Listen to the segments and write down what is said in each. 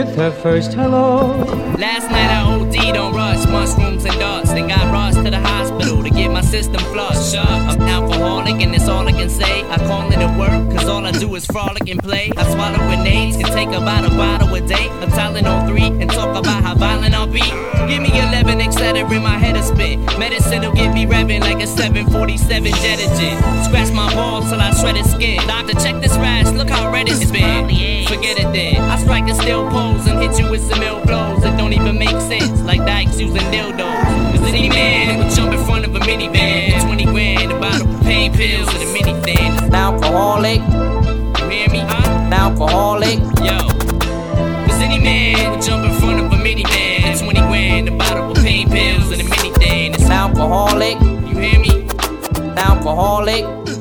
with her first hello. Last night I OD'd on rush, mushrooms and darts. Then got rushed to the hospital to get my system flushed. I'm an alcoholic and that's all I can say. I call it a work cause all I do is frolic and play. I swallow grenades, can take about a bottle a day. I'm Tylenol 3 and talk about how violent I'll be. Give me 11 etc. in my head a spin. Medicine will get me revving like a 747 jet engine. Scratch my balls till I shred his skin. Doctor, check this rash, look how red it's been. Forget it then, I strike a still pose and hit you with some ill blows that don't even make sense, like dykes using dildos. Cause any man would jump in front of a minivan. 20 grand, a bottle of pain pills and a minivan. An alcoholic, you hear me? An alcoholic, yo. Cause any man would jump in front of a minivan. 20 grand, a bottle of pain pills and a minivan. It's an alcoholic, you hear me? An alcoholic.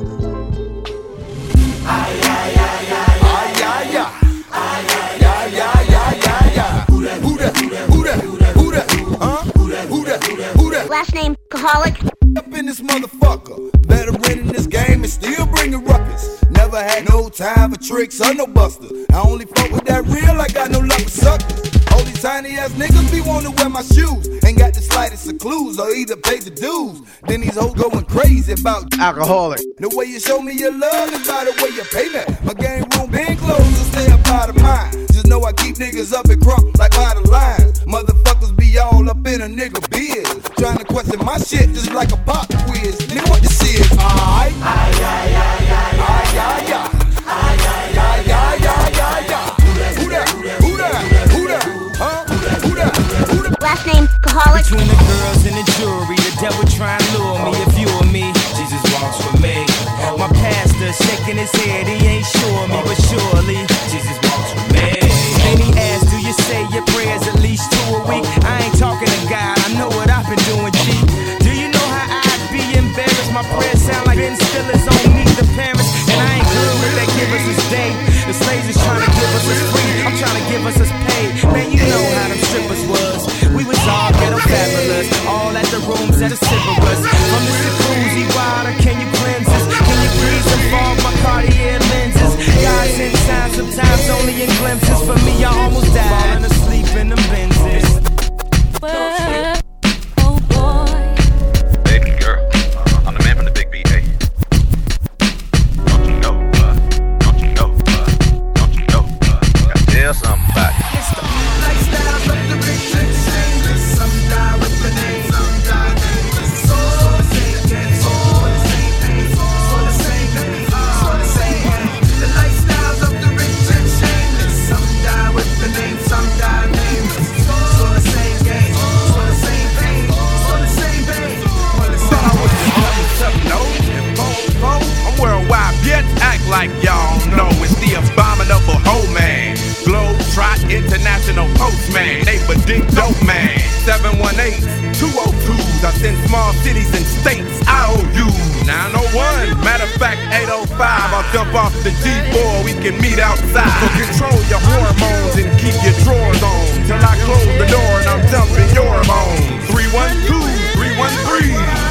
Last name, alcoholic. Up in this motherfucker, veteran in this game and still bringing ruckus. Never had no time for tricks or no busters. I only fuck with that real, I got no love for suckers. All these tiny ass niggas be wanting to wear my shoes. Ain't got the slightest of clues or either pay the dues. Then these hoes going crazy about alcoholic. The way you show me your love is by the way you pay me. My game room been closed, so stay up out of mine. Just know I keep niggas up and crunk like by the lines. Motherfuckers be all up in a nigga biz. Trying to question my shit just like a pop quiz. Nigga, what this is? Aight. Last name, alcoholic. Between the girls and the jewelry, the devil try and lure me. If you or me, Jesus walks with me. My pastor shaking his head, he ain't sure me, but surely Jesus walks with me. Then he asked, do you say your prayers at least 2 a week? I ain't talking to God, I know what I've been doing, G. Do you know how I'd be embarrassed? My prayers sound like Ben Stillers on Meet the Parents. And I ain't good with they give us this day. The slaves is trying to give us this free, I'm trying to give us this paid. Man, you know how them strippers was. We was all ghetto fabulous, all at the rooms at the Ciberus. From the jacuzzi water, can you cleanse us? Can you please involve my Cartier lenses? God's in time, sometimes only in glimpses. For me, I almost died, falling asleep in them Benzes. Oh boy. Baby girl, I'm the man from the big B.A. Don't you know, don't you know, don't you know, gotta tell somebody. It's the lifestyles of the rich and shameless. Some die with the name, some die nameless. All the same game, all the same thing, all the same thing, all the same thing. The lifestyles of the rich and shameless. Some die with the name, some die nameless. All the same game, all the same thing, all the same thing, all the same thing. I'm worldwide, bitch. Act like y'all know it's the abominable hoe man. Globetrot International Postman. Neighbor Dick Dope Man. 718-202s. I send small cities and states. I owe you 901. Matter of fact, 805. I'll jump off the G4. We can meet outside. So control your hormones and keep your drawers on. Till I close the door and I'm dumping your bones. 312-313.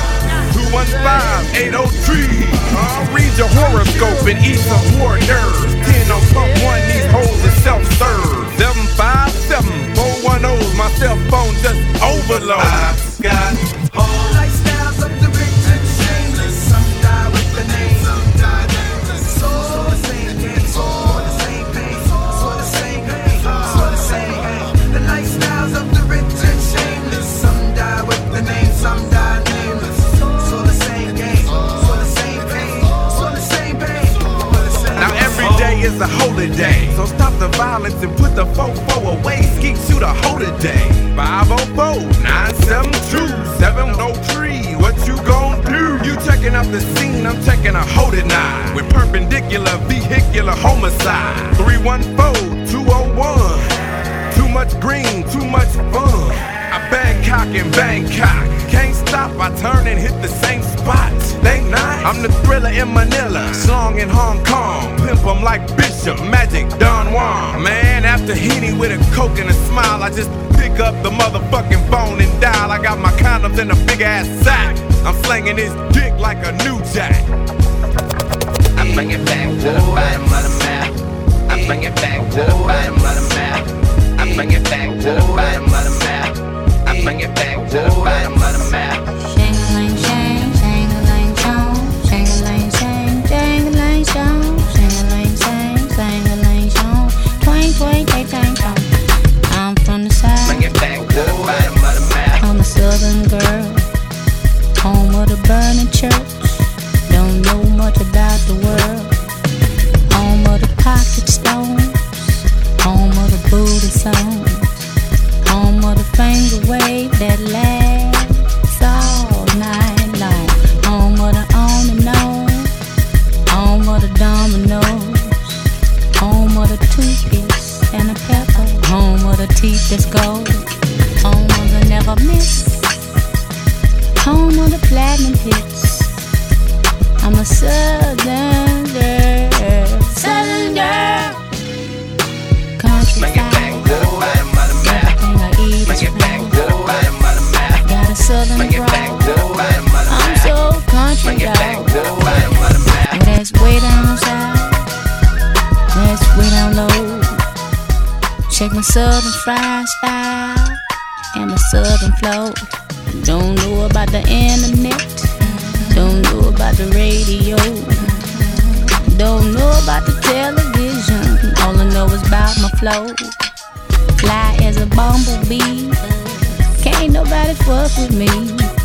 215-803. Read your horoscope and eat some hors d'oeuvres. 10 on pump 1, these hoes are self-serve. 757-410, my cell phone just overload. I got All lifestyles of the rich and shameless. Some die with the name, some die nameless. All the same game, all the same thing, all the same thing, all the same thing. The lifestyles of the rich and shameless. Some die with the name, some die nameless. All the same game, all the same thing, all the same thing, all the same. now every day is a holiday. So stop the violence and put the fofo away. Skeet shoot a holiday. 504-972-703. What you gon' do? You checking out the scene, I'm checking a holding eye. With perpendicular vehicular homicide. 314-201. Too much green, too much fun. I Bangkok and Bangkok. Can't stop, I turn and hit the same spot. Think not? I'm the thriller in Manila, Slong in Hong Kong. Pimp 'em like Bishop, Magic, Don Juan. Man, after Henny with a coke and a smile, I just pick up the motherfucking phone and dial. I got my condoms in a big ass sack. I'm slinging this dick like a new jack. I bring it back to the bottom of the map. I bring it back to the bottom of the map. I bring it back to the bottom of the map. I bring it back to the bottom of the map. Shang-a-lang, shang, shang-a-lang, shang, shang-a-lang, shang, shang-a-lang, shang, shang-a-lang, shang, shang-a-lang, shang, twang, twang, tay, tang, tang. I'm from the south. Bring it back to the bottom of the map. I'm a southern girl, home of the burning church. Don't know much about the world. Home of the pocket stones, home of the Buddha songs, home of the finger wave that lasts all night long. Home of the on and on, home of the dominoes, home of the toothpicks and the pepper, home of the teeth that's gold, home of the never miss, home of the platinum hits. I'm a southern girl, southern girl. Country Bring it back to the bottom of the map. everything I eat Bring is it back real. to the bottom of the map. Got a southern Bring it back to the drawl. bottom of the I'm map. so country Bring it back dog. to the bottom of the map. Well, that's way down south. That's way down low. Check my southern fried style and my southern flow. Don't know about the internet. Don't know about the radio. Don't know about the television. All I know is about my flow. Fly as a bumblebee. Can't nobody fuck with me.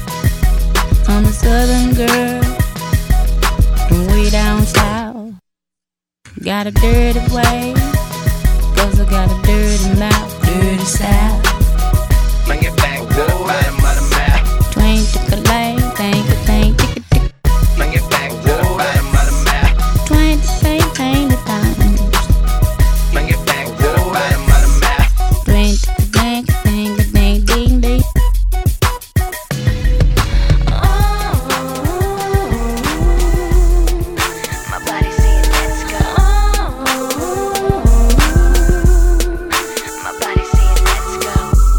I'm a southern girl from way down south. Got a dirty way, 'cause I got a dirty mouth. Dirty south. Bring it back to the bottom of the map. Twang, tick-a-lang, thank-a-tang, tick-a-tick. Bring it back to the bottom of the map. Twang, tang, tang, tang. Bring it back to the bottom of the map. Twang, tick-a-lang, tang-a-dang, ding, ding. My body saying let's go. My body saying let's go.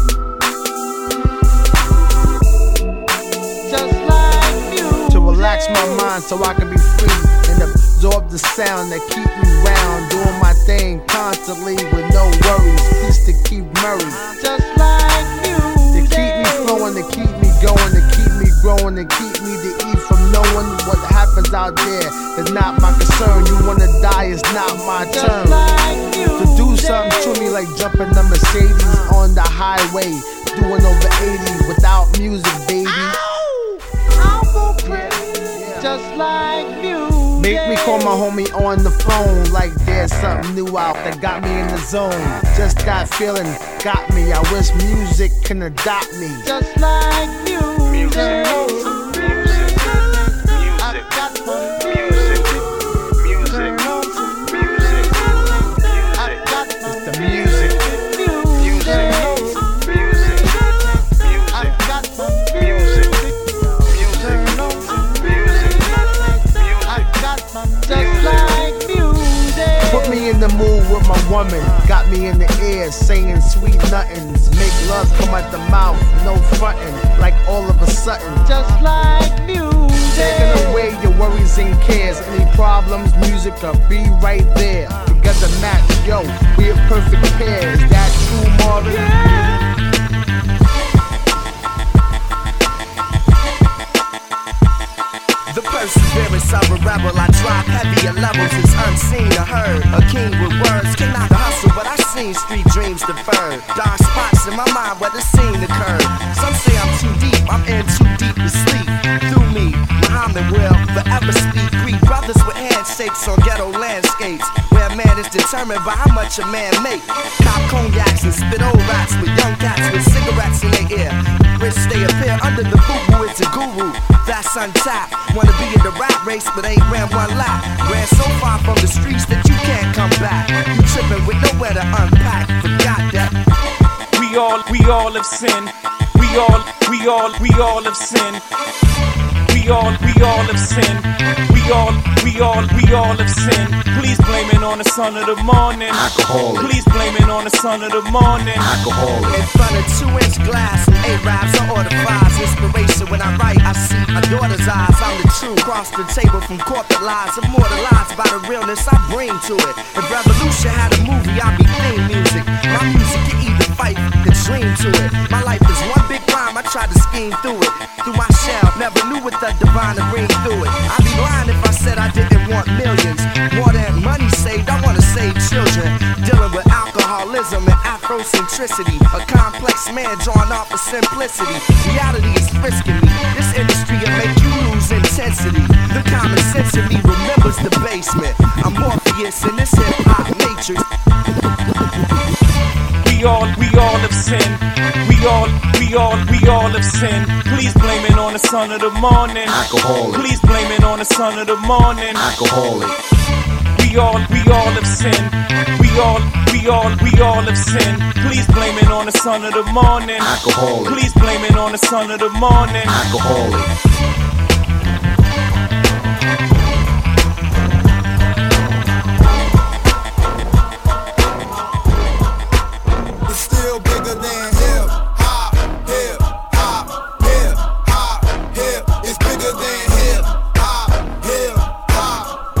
Just like you. To relax my mind so I can be free and absorb the sound that keep me round, doing my thing constantly with no worries. Peace to keep Murray. Just like you. To keep me flowing, to keep me going, to keep me growing, to keep me to eat from knowing what happens out there is not my concern. You wanna die, it's not my turn. To do something to me like jumping the Mercedes on the highway, doing over 80 without music, baby. Just like you. Make me call my homie on the phone like there's something new out that got me in the zone. Just that feeling got me. I wish music can adopt me. Just like you. Music. Put me in the mood with my woman. Got me in the air saying sweet nothings. Make love come out the mouth, no frontin'. Like all of a sudden, just like music. Taking away your worries and cares. Any problems, music will be right there. Together match, yo, we a perfect pair. Is that true, Marvin? Yeah. The perseverance of a rebel, I drop heavier levels, it's unseen or heard. A king with words cannot hustle, but I've seen street dreams deferred. Dark spots in my mind where the scene occurred. Some say I'm too deep, I'm in too deep to sleep. Through me, Muhammad will forever speak. Greet brothers with handshakes on ghetto landscapes, where a man is determined by how much a man make. Cop cognacs and spit old rats with young cats with cigarettes in their ear. Rich they appear under the boo-boo, it's a guru. That's untapped. Wanna be in the rap race, but ain't ran one lap. Ran so far from the streets that you can't come back. You tripping with nowhere to unpack. Forgot that. We all have sinned. We all have sinned. We all have sinned. We all have sinned. Please blame it on the son of the morning. Alcoholic. Please blame it on the son of the morning. Alcoholic. In front of 2-inch glass and 8 raps, I order fries. Inspiration when I write, I see my daughter's eyes. I'm the truth. Cross the table from corporate lies, immortalized by the realness I bring to it. If Revolution had a movie, I'd be theme music. My music, you either to it. My life is one big rhyme, I tried to scheme through it. Through my shell, never knew what the divine to bring through it. I'd be lying if I said I didn't want millions. More than money saved, I wanna save children. Dealing with alcoholism and Afrocentricity. A complex man drawn off of simplicity. Reality is frisking me. This industry will make you lose intensity. The common sense in me remembers the basement. I'm Morpheus in this hip-hop matrix. We all have sinned. We all have sinned. Please blame it on the son of the morning. Alcoholic. Please blame it on the son of the morning. Alcoholic. We all have sinned. We all have sinned. Please blame it on the son of the morning. Alcoholic. Please blame it on the son of the morning. Alcoholic. It's still bigger than hip hop, hip hop, hip hop, hip. It's bigger than hip hop, hip hop,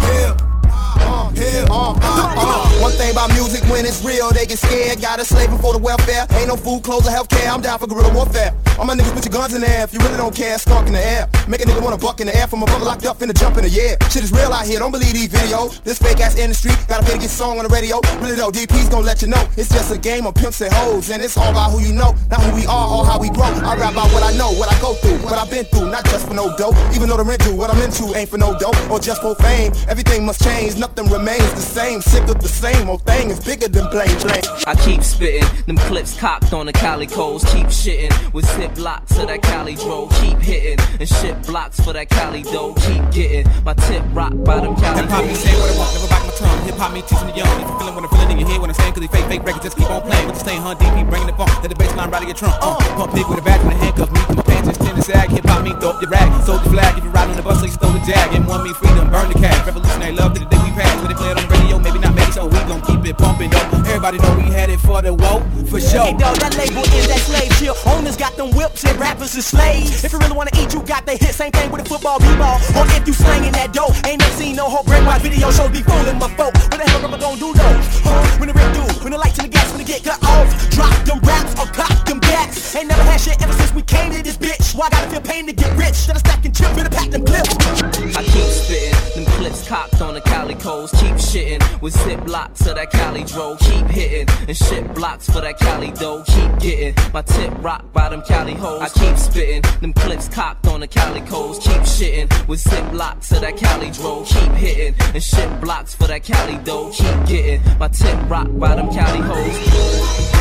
hip hop. One thing about music, when it's real, they get scared. Gotta slaving for the welfare. Ain't no food, clothes, or healthcare. I'm down for guerrilla warfare. All my niggas put your guns in the air. If you really don't care, skunk in the air. Make a nigga wanna buck in the air from a brother locked up in the jump in the air. Shit is real out here, don't believe these videos. This fake ass industry, gotta pay to get song on the radio. Really though, DP's gon' let you know. It's just a game of pimps and hoes. And it's all about who you know, not who we are or how we grow. I rap about what I know, what I go through, what I've been through. Not just for no dough, even though the rent due. What I'm into ain't for no dough, or just for fame. Everything must change, nothing remains the same. Sick of the same old thing, is bigger than blame. I keep spitting, them clips cocked on the calicos. Keep shitting with zip locks of that Cali dro. Keep hitting and shit blocks for that Cali dough. Keep getting my tip rock by them Cali. Hip hop me say what I want, never bite my tongue. Hip hop me teaching the young. If you feeling what I'm feeling in your head when I'm saying, cause they fake records, just keep on playing. With the same hunt, DP bringing the funk. Let the bass line ride your trunk. Pump big with a bag with a handcuff. Me to my pants just tend to sag. Hip hop me throw up your rag. Sold the flag if you ride on the bus, so you stole the jag. M1 me freedom, burn the cash. Revolutionary love to the day we pass. When they play it on the radio, maybe not make it, so we gon' keep it pumping though. Everybody know we had it for the woe, for sure. Hey dog, that label is that slave chill. Owners got them whips and rappers is slaves. If you really wanna eat, you got the hit. Same thing with the football, b-ball. Or if you slanging that dough, ain't never seen no whole brainwash video shows be fooling my folk. What the hell am I gonna do though? When the rip do, when the lights in the gas, when the get cut off, drop them raps or cock them backs. Ain't never had shit ever since we came to this bitch. Why I gotta feel pain to get rich? Instead of stacking chips, better pack them clips. I keep spitting, them clips cocked on the calicos. Keep shitting with zip locks of that Cali dro. Keep hitting and shit blocks for that Cali dough. Keep getting my tip rock by them Cali hoes. I keep spitting, them clips cocked on the calicos. Keep shitting with zip locks of that Cali dro. Keep hitting and shit blocks for that Cali dough. Keep getting my tip rock by them Cali hoes.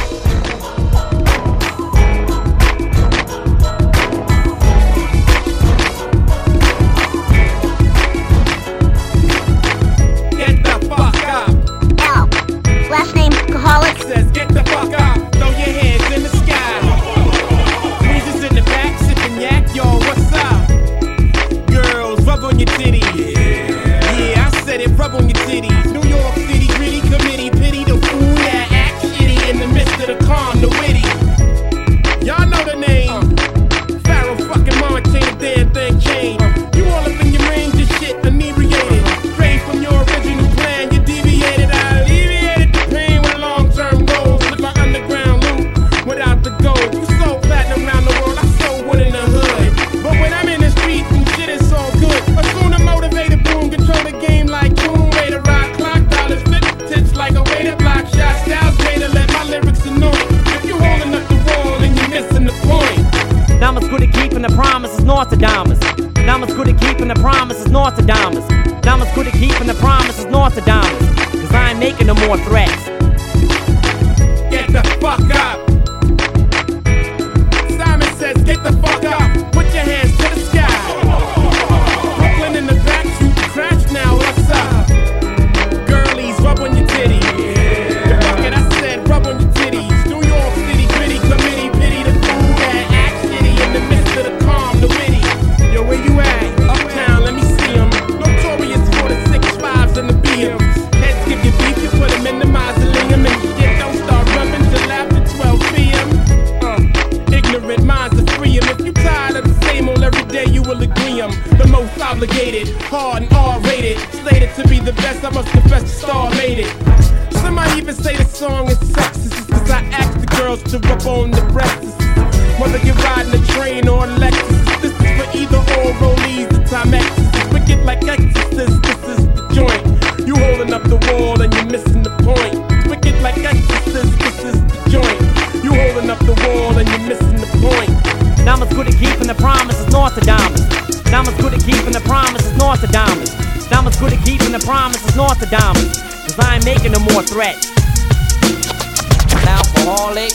Last name, Alcoholic. Says get the fuck up, throw your hands in the sky. Weezer's in the back, sipping yak, yo, what's up? Girls, rub on your titties. Yeah, I said it, rub on your titties. New York City, gritty committee, pity the fool that act shitty in the midst of the calm, the witty. Y'all know the name. Pharaoh fucking Montana, damn thing changed. You all up in your range of shit, inebriated. Straight from your original plan, you deviated. I alleviated the pain with long-term goals. With my underground loot, without the gold. You sold platinum around the world, I sold one in the hood. But when I'm in the street and shit is all good, a sooner motivated boom, control the game like boom. Way to rock, clock, dollars, flip tits like a way to block shots. Styles way to let my lyrics annoy. If you holding up the wall, then you missing the point. Nama's good at keeping the promises, Nostradamus. Nama's good at keeping the promises, Nostradamus. Nama's good at keeping the promises, Nostradamus. Cause I ain't making no more threats. Get the fuck up. Simon says, get the fuck up. Put your hands to the sky. Brooklyn in the back, shoot the crash now, what's up? Girlies, rub on your titties. Fuck it, I said, rub on your titties. New York City, gritty committee, pity the fool that act shitty in the midst of the calm, the witty. Yo, where you at? Uptown, let me see 'em. Notorious for the 6'5s and the BMs. Heads give you beef, you put 'em in the mausoleum. And shit don't start rubbing till after 12 p.m. Ignorant minds are free 'em. If you tired of the same old every day, you will agree 'em. The most obligated, hard and R-rated. Slated to be the best, I must confess the star made it. Somebody even say the song is sexist. Cause I asked the girl girls to rub on the breasts. Whether you're riding a train or a Lexus, this is for either or rollies, the time X. It's wicked like Exorcist, this is the joint. You holding up the wall and you're missing the point. It's wicked like Exorcist, this is the joint. You holding up the wall and you're missing the point. Diamonds good at keeping the promises, north of diamonds. Diamonds good at keeping the promises, north of diamonds. Diamonds good at keeping the promises, north of diamonds. Cause I ain't making no more threats. Alcoholic.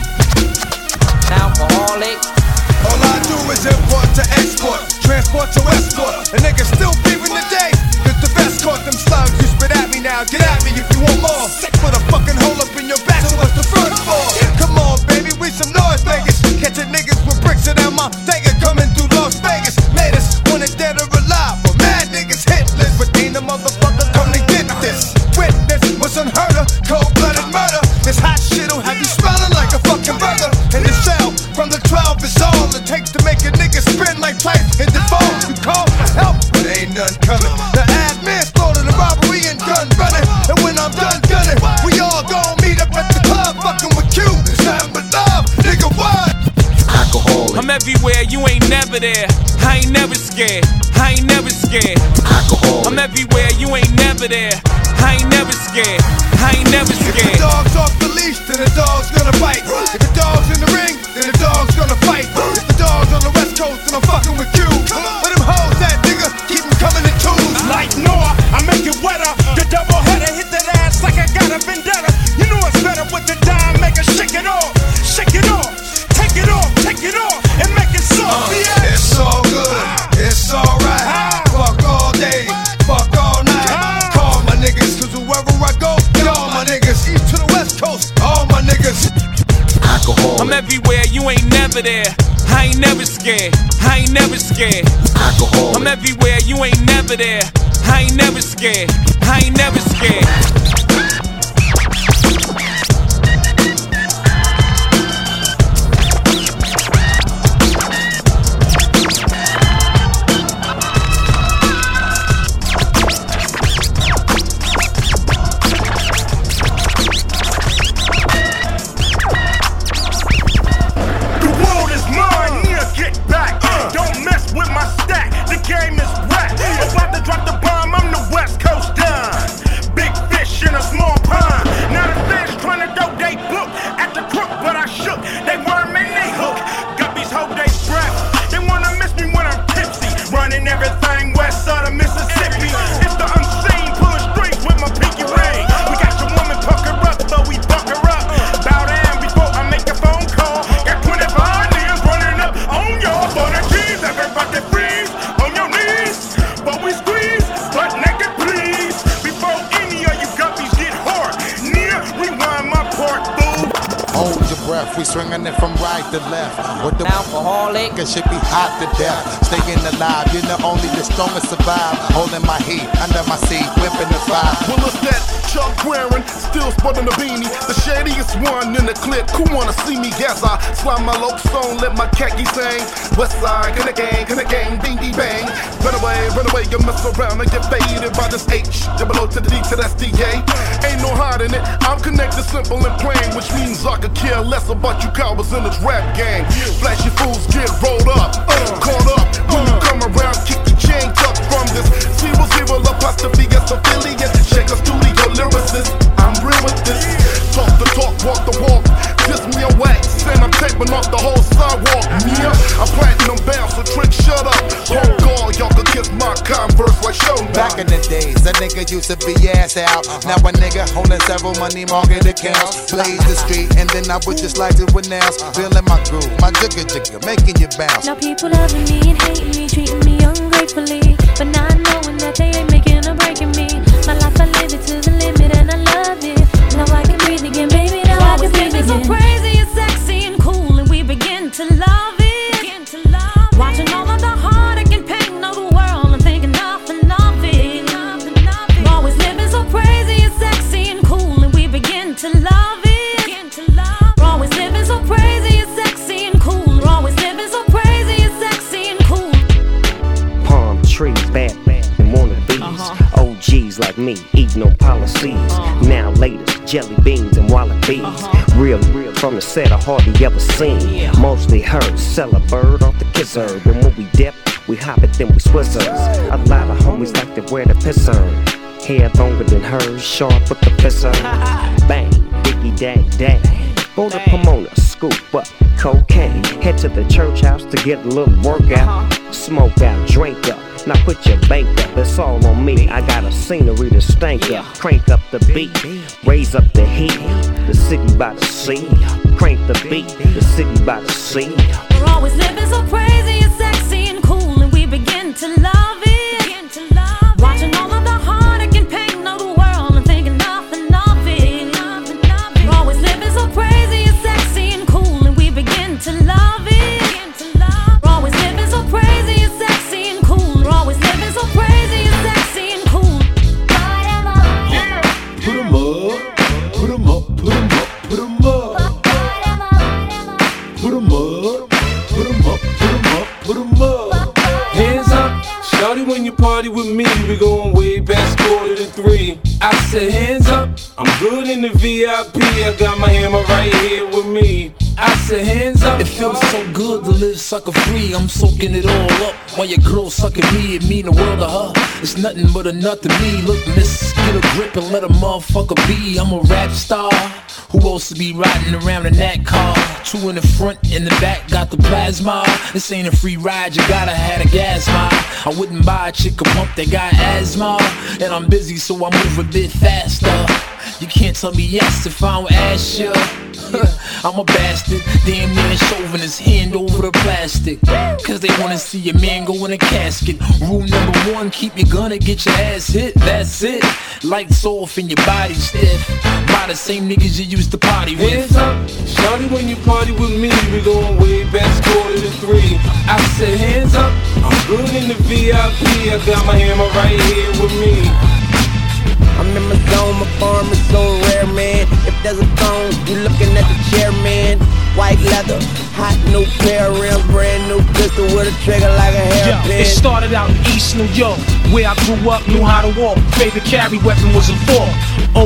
Alcoholic. All I do is import to export, transport to escort. A nigga still beeping today, cause the vest caught them slugs. You spit at me now, get at me if you want more. Put a fucking hole up in your back, so what's the front for? Come on, baby, we some noise makers. Catching niggas with bricks in them, I'm thinking coming through Las Vegas. Latest, wanted dead or alive, but mad niggas hitless. But ain't a motherfucker come to get this. Witness what's unheard of, cold-blooded murder. This hot shit'll have you smelling like a fucking burger. In the cell, from the 12 is all it takes to make a nigga spin like twice in the phone. You call for help, but ain't none coming. The admin slaughter, the robbery and gun running. And when I'm done gunning, we all gon' meet up at the club, fucking with Q. There's nothing but love, nigga, what? Alcoholic. I'm everywhere, you ain't never there. I ain't never scared. I ain't never scared. Alcoholic. I'm everywhere, you ain't never there. I ain't never scared. I ain't never scared. If the dog's off the leash, then the dog's gonna bite. If the dog's in the ring, then the dog's gonna fight. If the dog's on the West Coast, then I'm fucking with you. Where them hoes at, nigga? Keep them coming in twos. Like Noah, I make it wetter. The double header hit that ass like I got a vendetta. You know it's better with the dime, make her shake it off. Shake it off. Take it off, and make it soft. Yeah. It's all good, it's alright. Fuck all day, fuck all night. Call my niggas, cause wherever I go, y'all my niggas. East to the West Coast, all my niggas. Alcohol. I'm everywhere, you ain't never there. I ain't never scared. I ain't never scared. Alcohol. I'm everywhere, you ain't never there. I ain't never scared. I ain't never scared. We swinging it from right to left. With the alcoholic, it should be hot to death. Staying alive, you're the only the strongest survive. Holding my heat under my seat, whipping the fire. Well, it's that Chuck wearing, still sporting the beanie. The shadiest one in the clip. Who wanna see me gas? I slide my low song, let my khaki sing. West side, can the gang, bing, bang. Run away, you mess around and get faded by this H. Double O to the D to that's DA. Ain't no hiding it. I'm connected, simple and plain, which means I could care less about you cowards in this rap gang. Flashy fools get rolled up, caught up. When you come around, keep your chain tucked from this 0-0 apostrophe as affiliate. Shake a studio lyricist, I'm real with this. Talk the talk, walk the walk. Kiss me a wax, and I'm taping off the whole sidewalk. Yeah, I'm platinum bound, so trick, shut up. Hold guard, y'all could kiss my Converse like show. Back in the days, a nigga used to be ass out. Now a nigga holding several money market accounts. Blaze the street, and then I would just like to announce. Feeling my groove, my jigger, making you bounce. Now people loving me and hating me, treating me ungratefully, but not knowing that they ain't making or breaking me. My life, I live it to the limit, and I love it. Now I can breathe again, baby. Now I can breathe again. So crazy and sexy and cool, and we begin to love it. Watching all of the heartache and pain of the world and thinking nothing of it. We're always living so crazy and sexy and cool, and we begin to love it. We're always living so crazy and sexy and cool. We're always living so crazy and sexy and cool. Palm trees, bad and wannabes. OGs like me, eating on policies. Now latest, jelly beans and wallabies. Real from the set I hardly ever seen. Mostly heard, sell a bird off the kisser. And when we dip, we hop it, then we swizzers. A lot of homies like to wear the pisser. Hair longer than hers, sharp with the pisser. Bang, diggy dang dang. Go to Pomona, scoop up cocaine. Head to the church house to get a little workout. Smoke out, drink up. Now put your bank up, it's all on me. I got a scenery to stank up. Crank up the beat, raise up the heat. The city by the sea. Crank the beat, the city by the sea. We're always living so crazy and sexy and cool, and we begin to love it. Watching all of the heartache and pain of the world and thinking nothing of it. We're always living so crazy and sexy and cool, and we begin to love it. We're always living so crazy and sexy and cool. We're always living so crazy and sexy and cool. Yeah. Put 'em up, put 'em up, put 'em up, put 'em up. Put 'em up, put 'em up, put 'em up, put 'em up. Hands up, shawty, when you party with me, we going way back, quarter to 3. I said hands up, I'm good in the VIP, I got my hammer right here with me. I said hands up. It feels so good to live sucker free. I'm soaking it all up while your girl sucking me. It mean the world to her. It's nothing but a nut to me. Look, miss, get a grip and let a motherfucker be. I'm a rap star. Who else to be riding around in that car? 2 in the front, in the back, got the plasma. This ain't a free ride, you gotta have a gas mile. I wouldn't buy a chick a pump that got asthma. And I'm busy, so I move a bit faster. You can't tell me yes if I don't ask you. I'm a bastard, damn near shoving his hand over the plastic. Cause they wanna see your man go in a casket. Rule number 1, keep your gun and get your ass hit, that's it. Lights off and your body stiff. By the same niggas you used to party with. Hands up, shawty, when you party with me, we going way back, quarter to 3. I said hands up, I'm good in the VIP, I got my hammer right here with me. I'm in my zone, my farm is so rare, man. If there's a phone, you looking at the chairman. White leather, hot new pair of rims, brand new pistol with a trigger like a hairpin. It started out in East New York, where I grew up, knew how to walk. Favorite carry weapon was a fork.